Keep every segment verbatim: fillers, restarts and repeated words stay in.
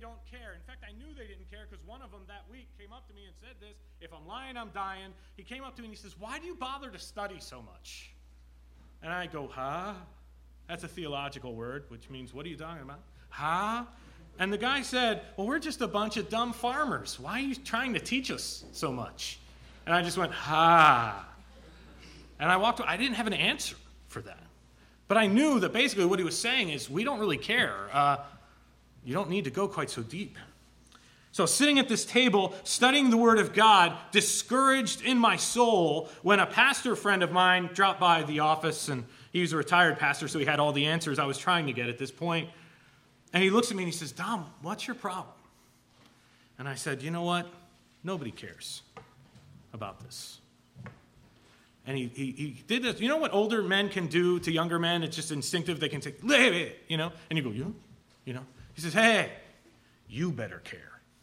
don't care. In fact, I knew they didn't care because one of them that week came up to me and said this, if I'm lying, I'm dying. He came up to me and he says, why do you bother to study so much? And I go, huh? That's a theological word, which means, what are you talking about? Huh? And the guy said, well, we're just a bunch of dumb farmers. Why are you trying to teach us so much? And I just went, ha. And I walked away. I didn't have an answer for that. But I knew that basically what he was saying is, we don't really care. Uh, you don't need to go quite so deep. So sitting at this table, studying the Word of God, discouraged in my soul, when a pastor friend of mine dropped by the office, and he was a retired pastor, so he had all the answers I was trying to get at this point. And he looks at me and he says, Dom, what's your problem? And I said, you know what? Nobody cares about this. And he, he, he did this. You know what older men can do to younger men? It's just instinctive. They can say, you know, and you go, you, you know. He says, hey, you better care.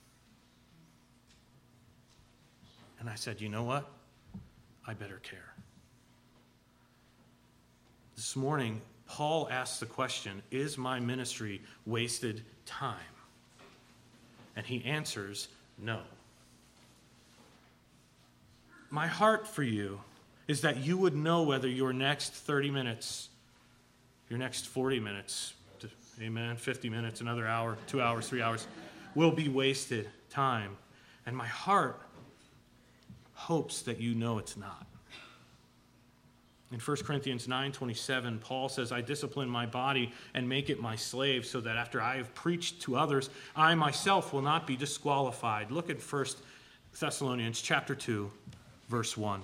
And I said, you know what? I better care. This morning, Paul asks the question, is my ministry wasted time? And he answers, no. My heart for you is that you would know whether your next thirty minutes, your next forty minutes, amen, fifty minutes, another hour, two hours, three hours, will be wasted time. And my heart hopes that you know it's not. In First Corinthians nine twenty-seven, Paul says, I discipline my body and make it my slave so that after I have preached to others, I myself will not be disqualified. Look at First Thessalonians chapter two, verse one.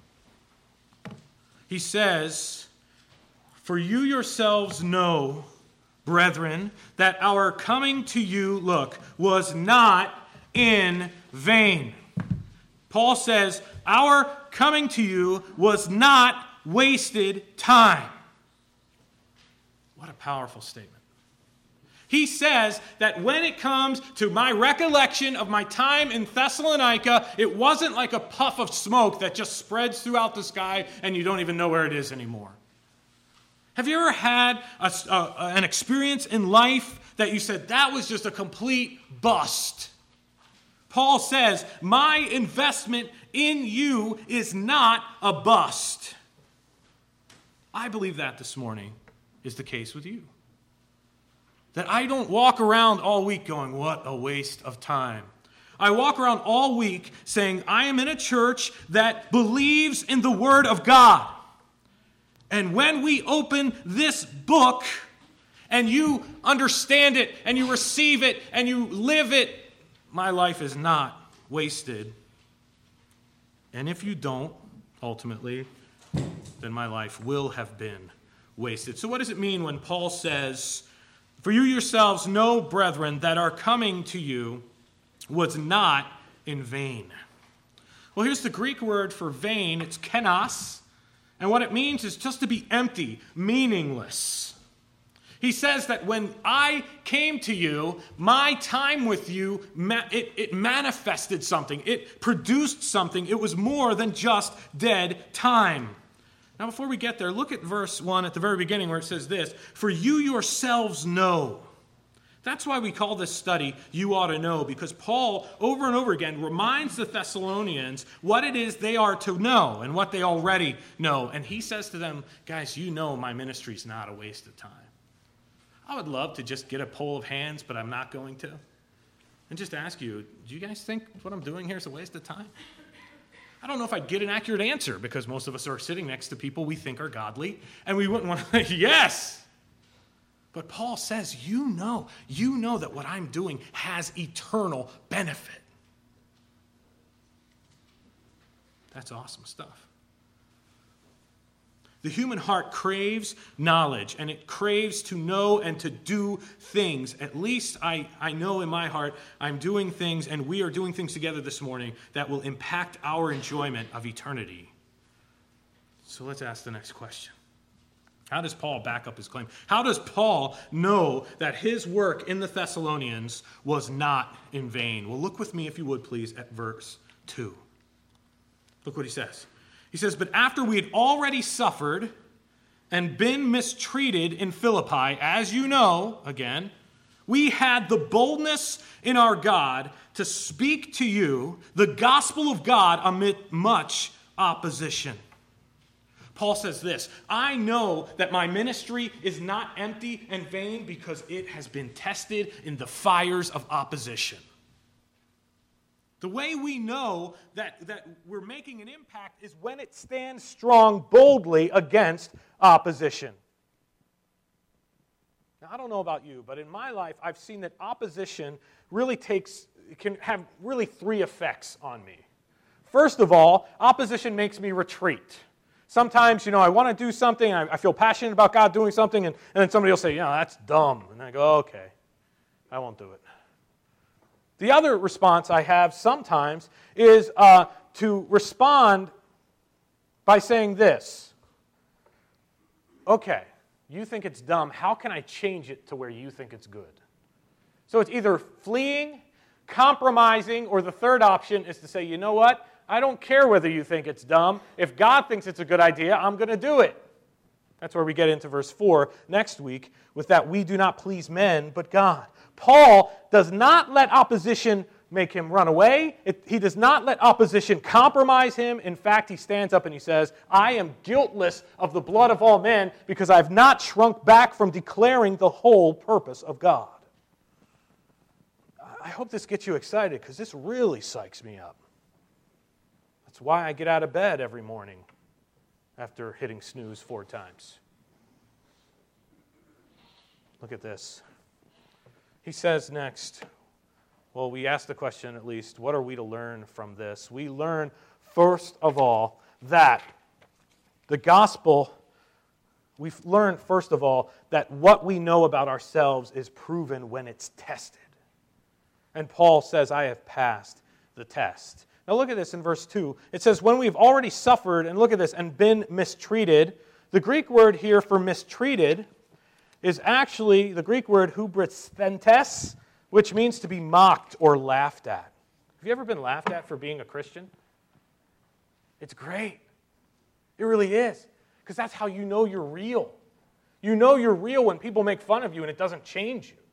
He says, for you yourselves know, brethren, that our coming to you, look, was not in vain. Paul says, our coming to you was not wasted time. What a powerful statement. He says that when it comes to my recollection of my time in Thessalonica, it wasn't like a puff of smoke that just spreads throughout the sky and you don't even know where it is anymore. Have you ever had a, a, an experience in life that you said, that was just a complete bust? Paul says, my investment in you is not a bust. I believe that this morning is the case with you. That I don't walk around all week going, what a waste of time. I walk around all week saying, I am in a church that believes in the Word of God. And when we open this book and you understand it and you receive it and you live it, my life is not wasted. And if you don't, ultimately, then my life will have been wasted. So what does it mean when Paul says, for you yourselves know, brethren, that our coming to you was not in vain? Well, here's the Greek word for vain. It's kenos. And what it means is just to be empty, meaningless. He says that when I came to you, my time with you, it, it manifested something. It produced something. It was more than just dead time. Now, before we get there, look at verse one at the very beginning where it says this, for you yourselves know. That's why we call this study, You Ought to Know, because Paul, over and over again, reminds the Thessalonians what it is they are to know and what they already know. And he says to them, guys, you know my ministry is not a waste of time. I would love to just get a poll of hands, but I'm not going to. And just ask you, do you guys think what I'm doing here is a waste of time? I don't know if I'd get an accurate answer because most of us are sitting next to people we think are godly, and we wouldn't want to think, yes. But Paul says, you know, you know that what I'm doing has eternal benefit. That's awesome stuff. The human heart craves knowledge, and it craves to know and to do things. At least I, I know in my heart I'm doing things, and we are doing things together this morning that will impact our enjoyment of eternity. So let's ask the next question. How does Paul back up his claim? How does Paul know that his work in the Thessalonians was not in vain? Well, look with me, if you would, please, at verse two. Look what he says. He says, but after we had already suffered and been mistreated in Philippi, as you know, again, We had the boldness in our God to speak to you the gospel of God amid much opposition. Paul says this, I know that my ministry is not empty and vain because it has been tested in the fires of opposition. The way we know that, that we're making an impact is when it stands strong boldly against opposition. Now, I don't know about you, but in my life, I've seen that opposition really takes, can have really three effects on me. First of all, opposition makes me retreat. Sometimes, you know, I want to do something, I, I feel passionate about God doing something, and, and then somebody will say, yeah, that's dumb. And I go, okay, I won't do it. The other response I have sometimes is uh, to respond by saying this. Okay, you think it's dumb. How can I change it to where you think it's good? So it's either fleeing, compromising, or the third option is to say, you know what? I don't care whether you think it's dumb. If God thinks it's a good idea, I'm going to do it. That's where we get into verse four next week with that we do not please men, but God. Paul does not let opposition make him run away. It, he does not let opposition compromise him. In fact, he stands up and he says, I am guiltless of the blood of all men because I've not shrunk back from declaring the whole purpose of God. I hope this gets you excited because this really psychs me up. That's why I get out of bed every morning after hitting snooze four times. Look at this. He says next, well, we ask the question at least, what are we to learn from this? We learn, first of all, that the gospel, we've learned, first of all, that what we know about ourselves is proven when it's tested. And Paul says, I have passed the test. Now look at this in verse two. It says, when we've already suffered, and look at this, and been mistreated. The Greek word here for mistreated is actually the Greek word hubristhentes, which means to be mocked or laughed at. Have you ever been laughed at for being a Christian? It's great. It really is. Because that's how you know you're real. You know you're real when people make fun of you and it doesn't change you.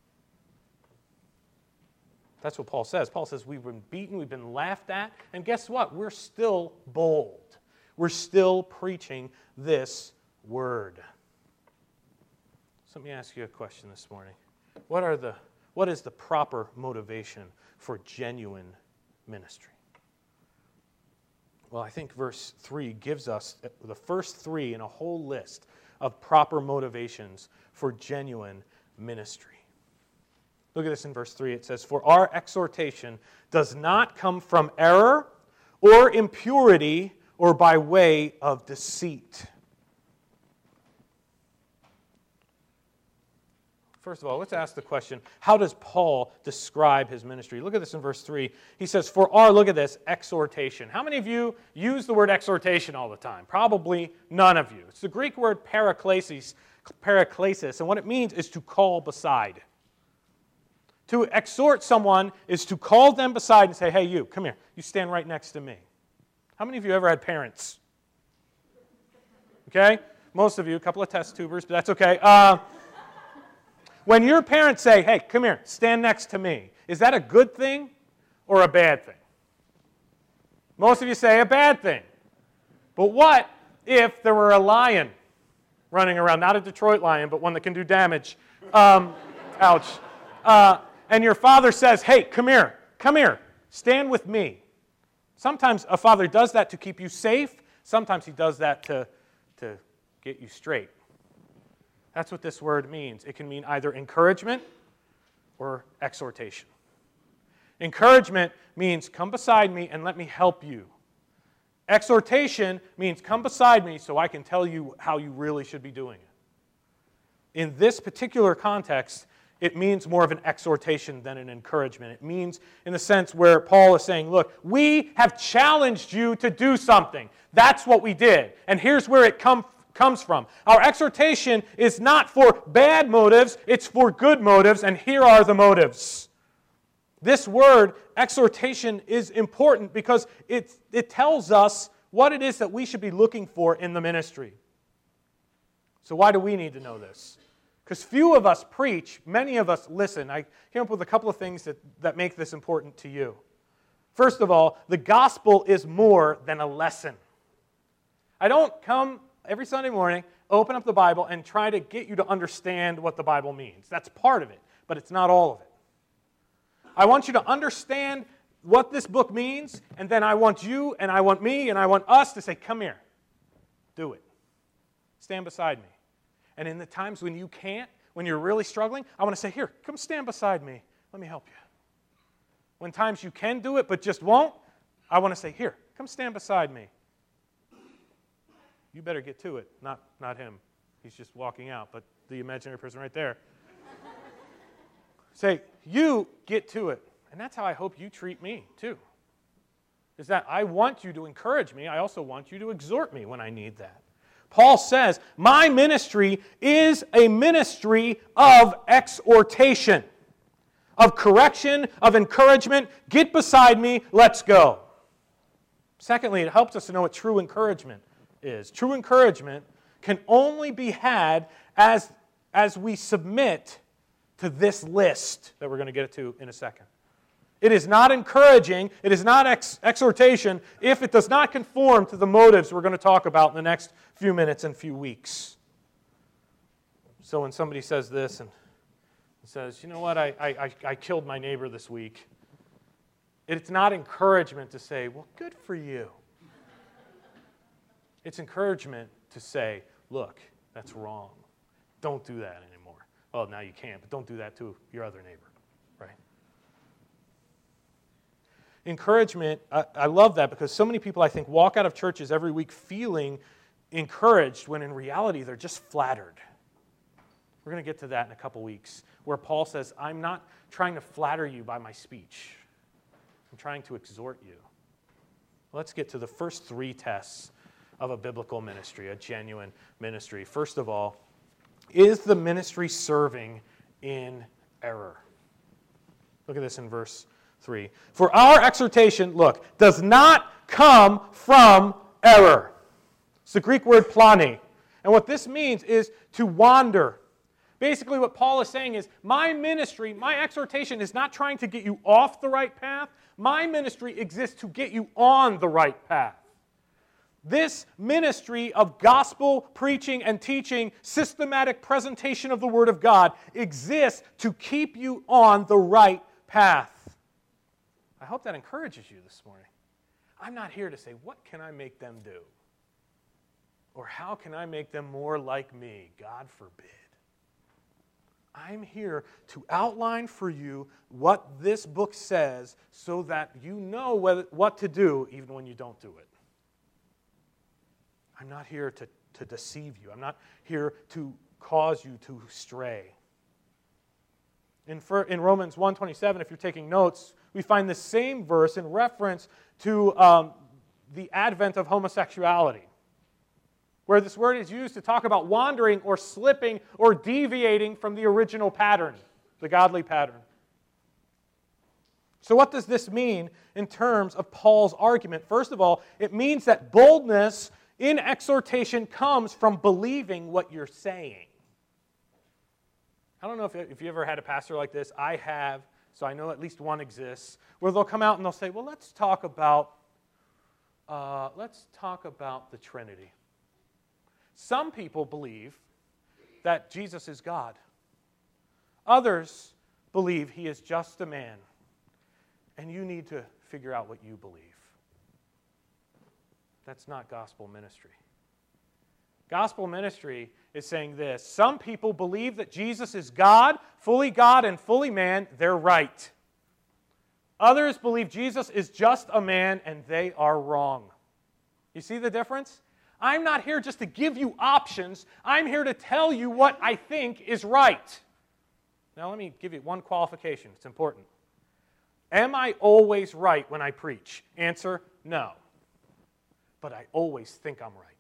That's what Paul says. Paul says we've been beaten, we've been laughed at, and guess what? We're still bold. We're still preaching this word. So let me ask you a question this morning. What are the what is the proper motivation for genuine ministry? Well, I think verse three gives us the first three in a whole list of proper motivations for genuine ministry. Look at this in verse three. It says, for our exhortation does not come from error or impurity or by way of deceit. First of all, let's ask the question, how does Paul describe his ministry? Look at this in verse three. He says, for our, look at this, exhortation. How many of you use the word exhortation all the time? Probably none of you. It's the Greek word paraklesis, paraklesis, and what it means is to call beside. To exhort someone is to call them beside and say, hey, you, come here. You stand right next to me. How many of you ever had parents? Okay? Most of you, a couple of test tubers, but that's okay. Uh, when your parents say, hey, come here, stand next to me, is that a good thing or a bad thing? Most of you say a bad thing. But what if there were a lion running around? Not a Detroit lion, but one that can do damage. Um, ouch. Uh, and your father says, hey, come here, come here, stand with me. Sometimes a father does that to keep you safe. Sometimes he does that to, to get you straight. That's what this word means. It can mean either encouragement or exhortation. Encouragement means come beside me and let me help you. Exhortation means come beside me so I can tell you how you really should be doing it. In this particular context, it means more of an exhortation than an encouragement. It means in the sense where Paul is saying, look, we have challenged you to do something. That's what we did. And here's where it come, comes from. Our exhortation is not for bad motives, it's for good motives, and here are the motives. This word, exhortation, is important because it, it tells us what it is that we should be looking for in the ministry. So why do we need to know this? Because few of us preach, many of us listen. I came up with a couple of things that, that make this important to you. First of all, the gospel is more than a lesson. I don't come every Sunday morning, open up the Bible, and try to get you to understand what the Bible means. That's part of it, but it's not all of it. I want you to understand what this book means, and then I want you, and I want me, and I want us to say, come here, do it. Stand beside me. And in the times when you can't, when you're really struggling, I want to say, here, come stand beside me. Let me help you. When times you can do it but just won't, I want to say, here, come stand beside me. You better get to it. Not, not him. He's just walking out, but the imaginary person right there. Say, you get to it. And that's how I hope you treat me, too. Is that I want you to encourage me. I also want you to exhort me when I need that. Paul says, my ministry is a ministry of exhortation, of correction, of encouragement. Get beside me, let's go. Secondly, it helps us to know what true encouragement is. True encouragement can only be had as, as we submit to this list that we're going to get to in a second. It is not encouraging, it is not ex- exhortation if it does not conform to the motives we're going to talk about in the next few minutes and few weeks. So when somebody says this and says, you know what, I, I, I killed my neighbor this week, it's not encouragement to say, well, good for you. It's encouragement to say, look, that's wrong. Don't do that anymore. Well, now you can't, but don't do that to your other neighbor, right? Encouragement, I, I love that because so many people, I think, walk out of churches every week feeling encouraged when in reality they're just flattered. We're going to get to that in a couple weeks, where Paul says, I'm not trying to flatter you by my speech. I'm trying to exhort you. Let's get to the first three tests of a biblical ministry, a genuine ministry. First of all, is the ministry serving in error? Look at this in verse three. For our exhortation, look, does not come from error. It's the Greek word plani. And what this means is to wander. Basically what Paul is saying is, my ministry, my exhortation is not trying to get you off the right path. My ministry exists to get you on the right path. This ministry of gospel preaching and teaching, systematic presentation of the Word of God, exists to keep you on the right path. I hope that encourages you this morning. I'm not here to say, what can I make them do? Or how can I make them more like me? God forbid. I'm here to outline for you what this book says so that you know whether, what to do even when you don't do it. I'm not here to, to deceive you. I'm not here to cause you to stray. In, in Romans one twenty-seven, if you're taking notes, we find the same verse in reference to um, the advent of homosexuality, where this word is used to talk about wandering or slipping or deviating from the original pattern, the godly pattern. So what does this mean in terms of Paul's argument? First of all, it means that boldness in exhortation comes from believing what you're saying. I don't know if, if you ever had a pastor like this. I have, so I know at least one exists, where they'll come out and they'll say, well, let's talk about, uh, let's talk about the Trinity. Some people believe that Jesus is God. Others believe he is just a man. And you need to figure out what you believe. That's not gospel ministry. Gospel ministry is saying this. Some people believe that Jesus is God, fully God and fully man. They're right. Others believe Jesus is just a man, and they are wrong. You see the difference? I'm not here just to give you options. I'm here to tell you what I think is right. Now let me give you one qualification. It's important. Am I always right when I preach? Answer, no. But I always think I'm right.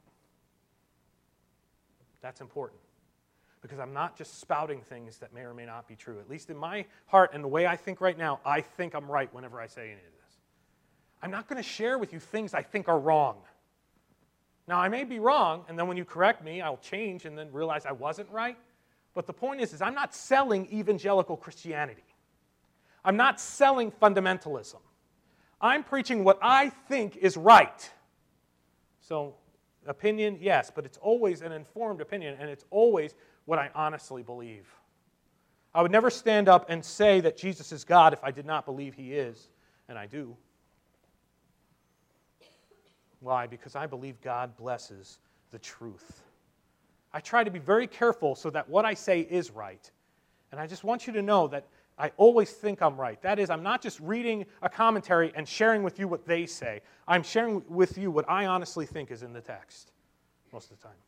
That's important. Because I'm not just spouting things that may or may not be true. At least in my heart and the way I think right now, I think I'm right whenever I say any of this. I'm not going to share with you things I think are wrong. Now, I may be wrong, and then when you correct me, I'll change and then realize I wasn't right. But the point is, is I'm not selling evangelical Christianity. I'm not selling fundamentalism. I'm preaching what I think is right. So, opinion, yes, but it's always an informed opinion, and it's always what I honestly believe. I would never stand up and say that Jesus is God if I did not believe he is, and I do. Why? Because I believe God blesses the truth. I try to be very careful so that what I say is right. And I just want you to know that I always think I'm right. That is, I'm not just reading a commentary and sharing with you what they say. I'm sharing with you what I honestly think is in the text most of the time.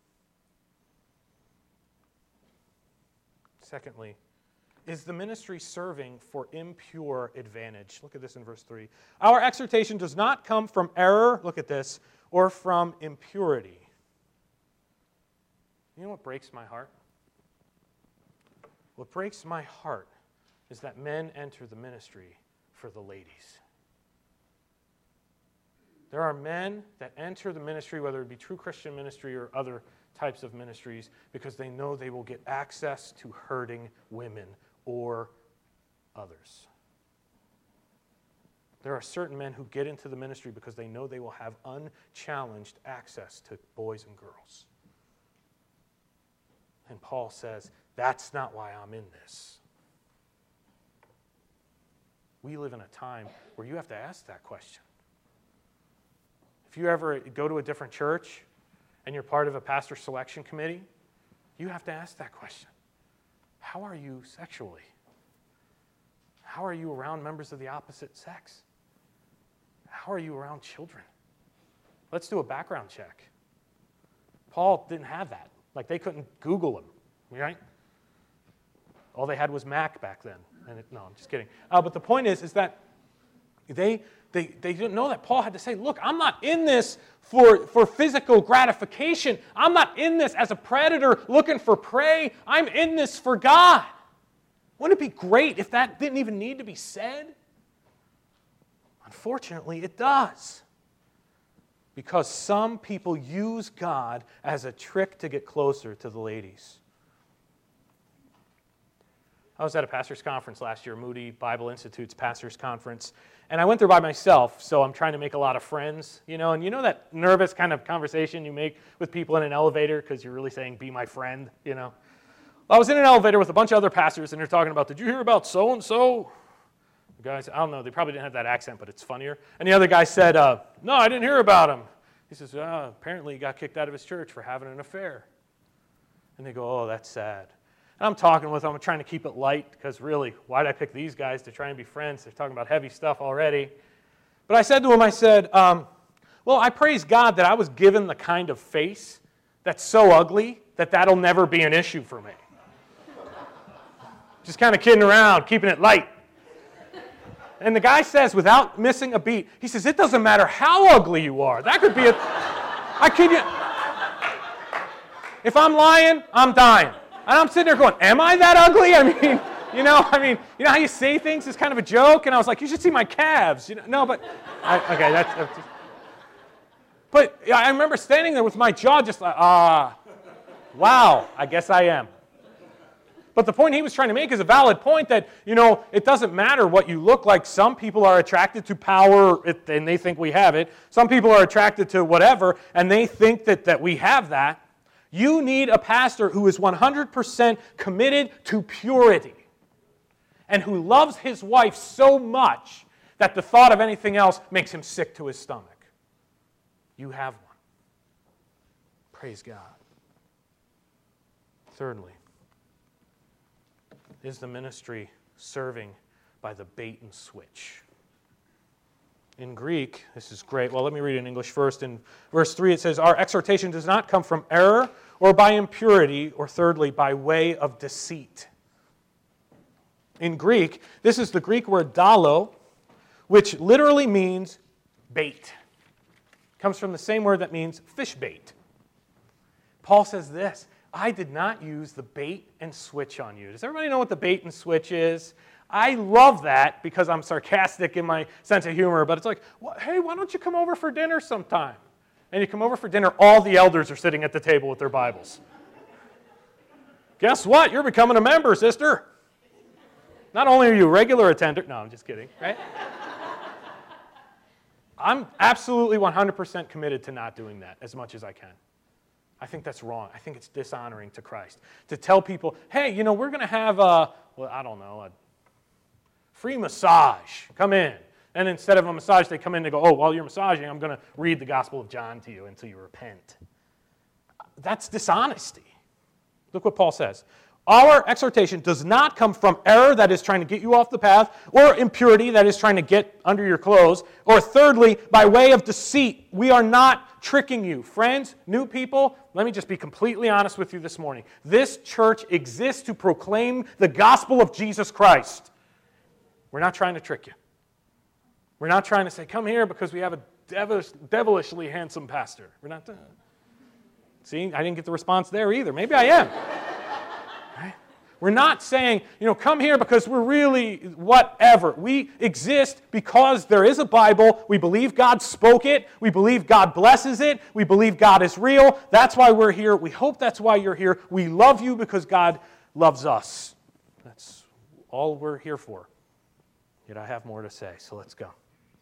Secondly, is the ministry serving for impure advantage? Look at this in verse three. Our exhortation does not come from error, look at this, or from impurity. You know what breaks my heart? What breaks my heart is that men enter the ministry for the ladies. There are men that enter the ministry, whether it be true Christian ministry or other types of ministries, because they know they will get access to hurting women or others. There are certain men who get into the ministry because they know they will have unchallenged access to boys and girls. And Paul says, that's not why I'm in this. We live in a time where you have to ask that question. If you ever go to a different church and you're part of a pastor selection committee, you have to ask that question. How are you sexually? How are you around members of the opposite sex? How are you around children? Let's do a background check. Paul didn't have that. Like, they couldn't Google him, right? All they had was Mac back then. And it, no, I'm just kidding. Uh, but the point is, is that they, they, they didn't know that Paul had to say, look, I'm not in this for, for physical gratification. I'm not in this as a predator looking for prey. I'm in this for God. Wouldn't it be great if that didn't even need to be said? Unfortunately, it does. Because some people use God as a trick to get closer to the ladies. I was at a pastor's conference last year, Moody Bible Institute's pastor's conference, and I went there by myself, so I'm trying to make a lot of friends, you know, and you know that nervous kind of conversation you make with people in an elevator because you're really saying, be my friend, you know. Well, I was in an elevator with a bunch of other pastors, and they're talking about, did you hear about so-and-so? The guy said, I don't know, they probably didn't have that accent, but it's funnier. And the other guy said, uh, no, I didn't hear about him. He says, oh, apparently he got kicked out of his church for having an affair. And they go, oh, that's sad. And I'm talking with them. I'm trying to keep it light because really, why did I pick these guys to try and be friends? They're talking about heavy stuff already. But I said to him, I said, um, well, I praise God that I was given the kind of face that's so ugly that that'll never be an issue for me. Just kind of kidding around, keeping it light. And the guy says, without missing a beat, he says, it doesn't matter how ugly you are. That could be a... I kid you. If I'm lying, I'm dying. And I'm sitting there going, am I that ugly? I mean, you know, I mean, you know how you say things is kind of a joke? And I was like, you should see my calves. You know, no, but, I, okay, that's, that's just, but yeah, I remember standing there with my jaw just like, ah, wow, I guess I am. But the point he was trying to make is a valid point that, you know, it doesn't matter what you look like. Some people are attracted to power, and they think we have it. Some people are attracted to whatever, and they think that, that we have that. You need a pastor who is one hundred percent committed to purity and who loves his wife so much that the thought of anything else makes him sick to his stomach. You have one. Praise God. Thirdly, is the ministry serving by the bait and switch? In Greek, this is great. Well, let me read it in English first. In verse three, it says, our exhortation does not come from error or by impurity, or thirdly, by way of deceit. In Greek, this is the Greek word dalo, which literally means bait. It comes from the same word that means fish bait. Paul says this, I did not use the bait and switch on you. Does everybody know what the bait and switch is? I love that because I'm sarcastic in my sense of humor, but it's like, well, hey, why don't you come over for dinner sometime? And you come over for dinner, all the elders are sitting at the table with their Bibles. guess what? You're becoming a member, sister. Not only are you a regular attender, no, I'm just kidding, right? I'm absolutely one hundred percent committed to not doing that as much as I can. I think that's wrong. I think it's dishonoring to Christ to tell people, hey, you know, we're going to have a, well, I don't know, a free massage. Come in. And instead of a massage, they come in and go, oh, while you're massaging, I'm going to read the Gospel of John to you until you repent. That's dishonesty. Look what Paul says. Our exhortation does not come from error that is trying to get you off the path, or impurity that is trying to get under your clothes, or thirdly, by way of deceit. We are not tricking you. Friends, new people, let me just be completely honest with you this morning. This church exists to proclaim the gospel of Jesus Christ. We're not trying to trick you. We're not trying to say, come here because we have a devilish, devilishly handsome pastor. We're not doing that. See, I didn't get the response there either. Maybe I am. Right? We're not saying, you know, come here because we're really whatever. We exist because there is a Bible. We believe God spoke it. We believe God blesses it. We believe God is real. That's why we're here. We hope that's why you're here. We love you because God loves us. That's all we're here for. Yet I have more to say, so let's go.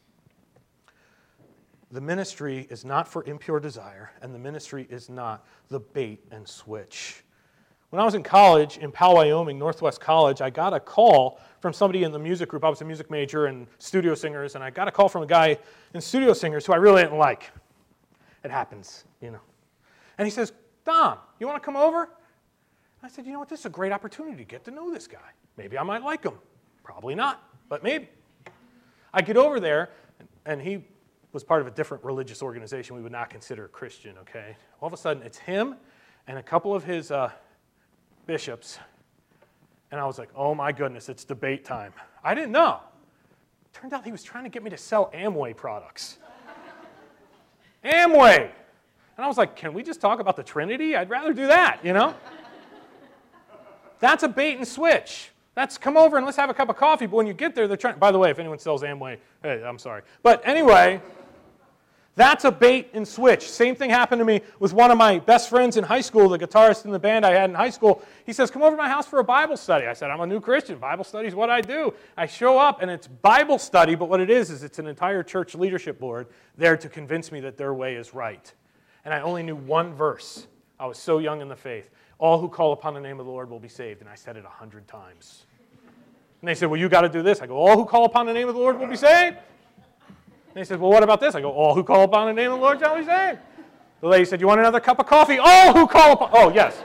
The ministry is not for impure desire, and the ministry is not the bait and switch. When I was in college, in Powell, Wyoming, Northwest College, I got a call from somebody in the music group. I was a music major and studio singers, and I got a call from a guy in studio singers who I really didn't like. It happens, you know. And he says, Dom, you want to come over? I said, you know what, this is a great opportunity to get to know this guy. Maybe I might like him. Probably not, but maybe. I get over there, and he was part of a different religious organization we would not consider Christian, okay? All of a sudden, it's him and a couple of his uh, bishops, and I was like, oh my goodness, it's debate time. I didn't know. Turned out he was trying to get me to sell Amway products. Amway! And I was like, can we just talk about the Trinity? I'd rather do that, you know? That's a bait and switch. That's come over and let's have a cup of coffee, but when you get there, they're trying, by the way, if anyone sells Amway, hey, I'm sorry. But anyway, that's a bait and switch. Same thing happened to me with one of my best friends in high school, the guitarist in the band I had in high school. He says, come over to my house for a Bible study. I said, I'm a new Christian. Bible study is what I do. I show up, and it's Bible study, but what it is is it's an entire church leadership board there to convince me that their way is right. And I only knew one verse. I was so young in the faith. All who call upon the name of the Lord will be saved. And I said it a hundred times. And they said, well, you got to do this. I go, all who call upon the name of the Lord will be saved. And they said, well, what about this? I go, all who call upon the name of the Lord shall be saved. The lady said, you want another cup of coffee? All who call upon, oh, yes.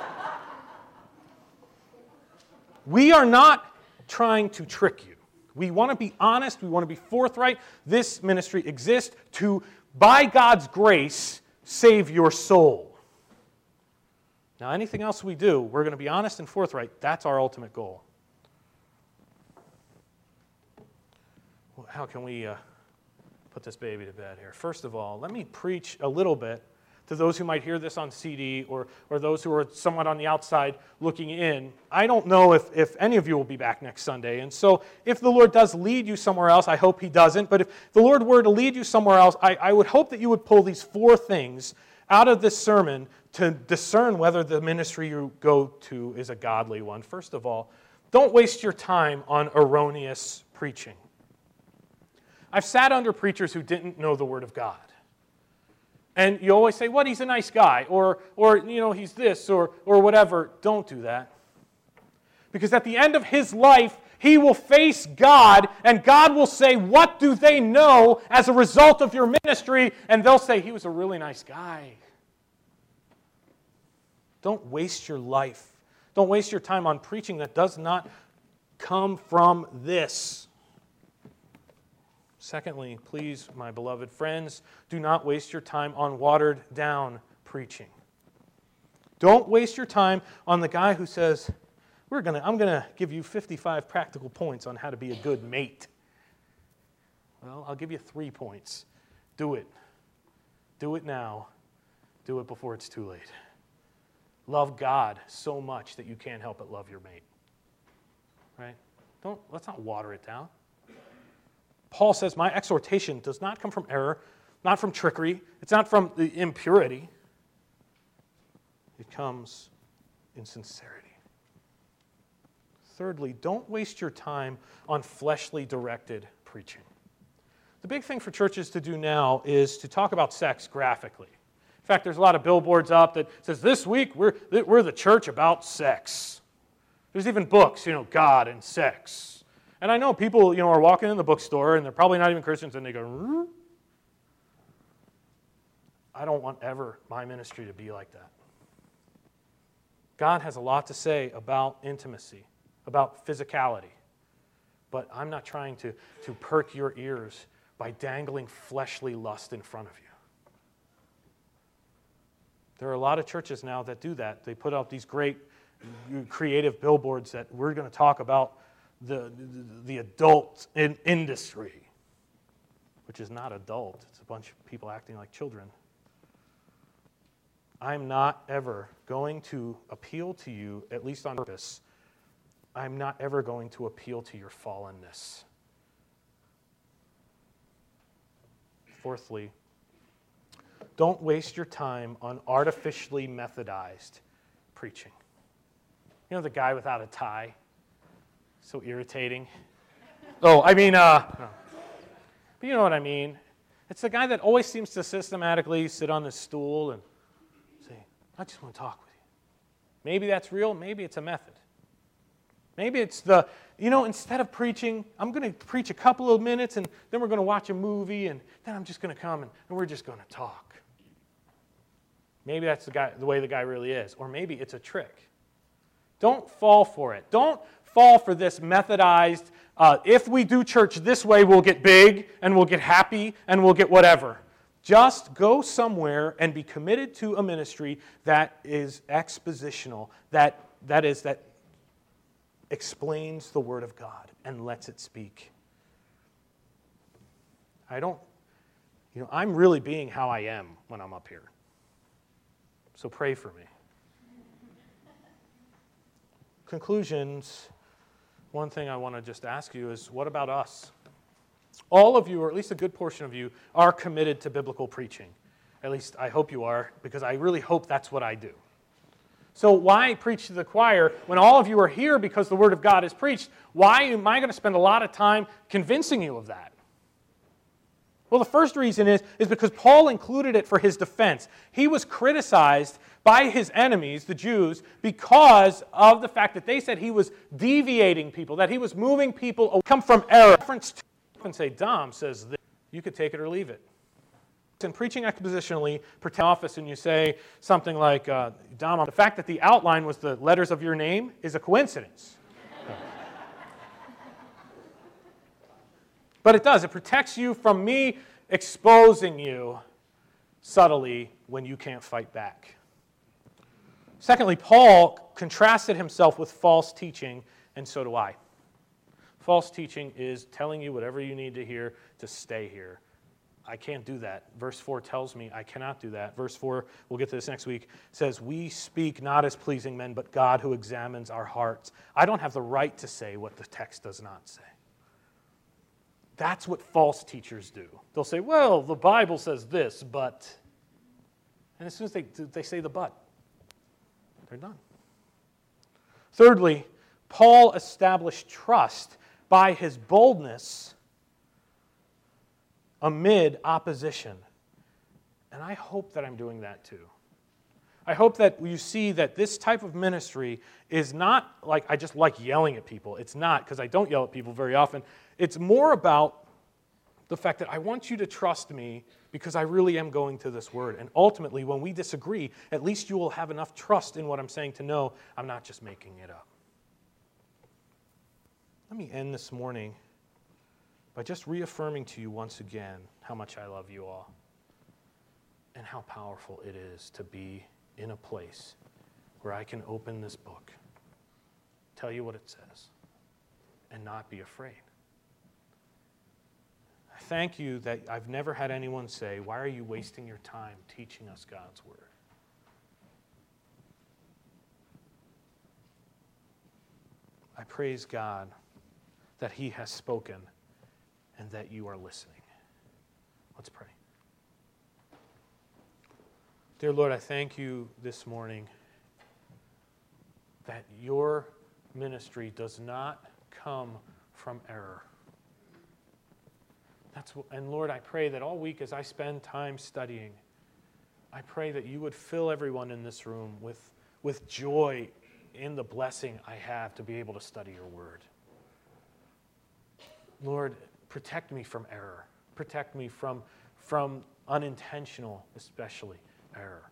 We are not trying to trick you. We want to be honest. We want to be forthright. This ministry exists to, by God's grace, save your soul. Now, anything else we do, we're going to be honest and forthright. That's our ultimate goal. Well, how can we uh, put this baby to bed here? First of all, let me preach a little bit to those who might hear this on C D or, or those who are somewhat on the outside looking in. I don't know if, if any of you will be back next Sunday. And so if the Lord does lead you somewhere else, I hope He doesn't. But if the Lord were to lead you somewhere else, I, I would hope that you would pull these four things out of this sermon to discern whether the ministry you go to is a godly one. First of all, don't waste your time on erroneous preaching. I've sat under preachers who didn't know the Word of God. And you always say, what, he's a nice guy, or, or you know, he's this, or, or whatever. Don't do that. Because at the end of his life, he will face God, and God will say, what do they know as a result of your ministry? And they'll say, he was a really nice guy. Don't waste your life. Don't waste your time on preaching that does not come from this. Secondly, please, my beloved friends, do not waste your time on watered-down preaching. Don't waste your time on the guy who says, We're gonna, I'm going to give you fifty-five practical points on how to be a good mate. Well, I'll give you three points. Do it. Do it now. Do it before it's too late. Love God so much that you can't help but love your mate. Right? Don't, let's not water it down. Paul says, my exhortation does not come from error, not from trickery. It's not from the impurity. It comes in sincerity. Thirdly, don't waste your time on fleshly directed preaching. The big thing for churches to do now is to talk about sex graphically. In fact, there's a lot of billboards up that says, this week we're, we're the church about sex. There's even books, you know, God and sex. And I know people, you know, are walking in the bookstore and they're probably not even Christians and they go, Rrr. I don't want ever my ministry to be like that. God has a lot to say about intimacy, about physicality. But I'm not trying to, to perk your ears by dangling fleshly lust in front of you. There are a lot of churches now that do that. They put out these great creative billboards that we're going to talk about the, the, the adult in industry, which is not adult. It's a bunch of people acting like children. I'm not ever going to appeal to you, at least on purpose. I'm not ever going to appeal to your fallenness. Fourthly, don't waste your time on artificially methodized preaching. You know the guy without a tie? So irritating. Oh, I mean, uh, no. But you know what I mean. It's the guy that always seems to systematically sit on this stool and say, I just want to talk with you. Maybe that's real, maybe it's a method. Maybe it's the, you know, instead of preaching, I'm going to preach a couple of minutes and then we're going to watch a movie and then I'm just going to come and, and we're just going to talk. Maybe that's the guy, the way the guy really is. Or maybe it's a trick. Don't fall for it. Don't fall for this methodized, uh, if we do church this way, we'll get big and we'll get happy and we'll get whatever. Just go somewhere and be committed to a ministry that is expositional, that, that is, that explains the Word of God and lets it speak. I don't, you know, I'm really being how I am when I'm up here. So pray for me. Conclusions, one thing I want to just ask you is, what about us? All of you, or at least a good portion of you, are committed to biblical preaching. At least I hope you are, because I really hope that's what I do. So why preach to the choir when all of you are here because the Word of God is preached? Why am I going to spend a lot of time convincing you of that? Well, the first reason is, is because Paul included it for his defense. He was criticized by his enemies, the Jews, because of the fact that they said he was deviating people, that he was moving people away, come from error. Reference to and say, Dom says this. You could take it or leave it. In preaching expositionally, pretend office, and you say something like, uh, Dom, the fact that the outline was the letters of your name is a coincidence. But it does. It protects you from me exposing you subtly when you can't fight back. Secondly, Paul contrasted himself with false teaching, and so do I. False teaching is telling you whatever you need to hear to stay here. I can't do that. Verse four tells me I cannot do that. Verse four, we'll get to this next week, says, we speak not as pleasing men, but God who examines our hearts. I don't have the right to say what the text does not say. That's what false teachers do. They'll say, well, the Bible says this, but... And as soon as they, they say the but, they're done. Thirdly, Paul established trust by his boldness amid opposition. And I hope that I'm doing that too. I hope that you see that this type of ministry is not like I just like yelling at people. It's not, because I don't yell at people very often. It's more about the fact that I want you to trust me because I really am going to this word. And ultimately, when we disagree, at least you will have enough trust in what I'm saying to know I'm not just making it up. Let me end this morning by just reaffirming to you once again how much I love you all and how powerful it is to be in a place where I can open this book, tell you what it says, and not be afraid. I thank you that I've never had anyone say, why are you wasting your time teaching us God's word? I praise God that he has spoken and that you are listening. Let's pray. Dear Lord, I thank you this morning that your ministry does not come from error. That's what, and Lord, I pray that all week as I spend time studying, I pray that you would fill everyone in this room with, with joy in the blessing I have to be able to study your word. Lord, protect me from error. Protect me from, from unintentional, especially, error.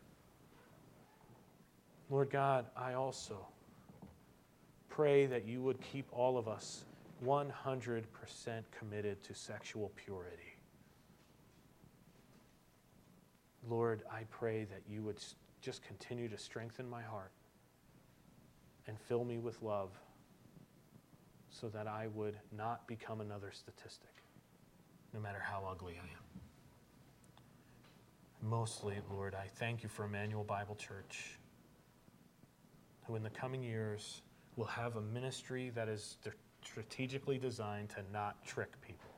Lord God, I also pray that you would keep all of us one hundred percent committed to sexual purity. Lord, I pray that you would just continue to strengthen my heart and fill me with love so that I would not become another statistic, no matter how ugly I am. Mostly, Lord, I thank you for Emmanuel Bible Church, who in the coming years will have a ministry that is strategically designed to not trick people.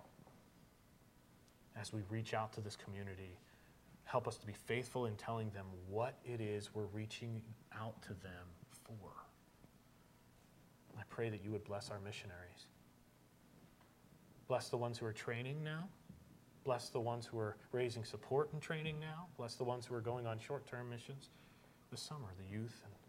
As we reach out to this community, help us to be faithful in telling them what it is we're reaching out to them for. I pray that you would bless our missionaries. Bless the ones who are training now. Bless the ones who are raising support and training now. Bless the ones who are going on short-term missions this summer, the youth. And,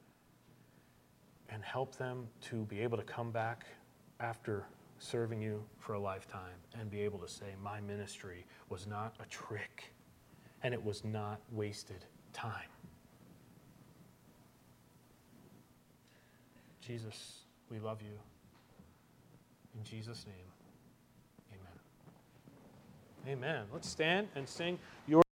and help them to be able to come back after serving you for a lifetime and be able to say, my ministry was not a trick and it was not wasted time. Jesus, we love you. In Jesus' name, amen. Amen. Let's stand and sing your